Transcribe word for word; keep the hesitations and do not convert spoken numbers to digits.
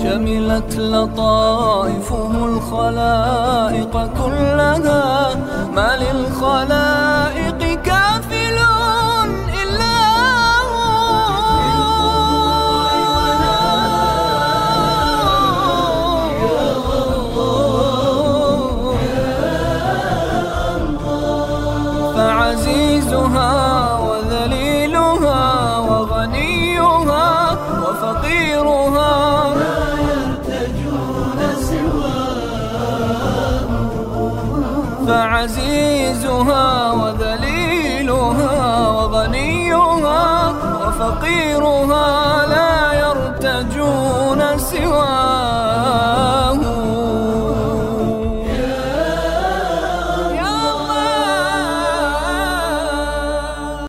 شملت لطائفه الخلائق كلها، ما للخلائق كافل إلا فعزيزها وذليلها وغنيها وفقيرها لا يرتجون سواه. فعزيزها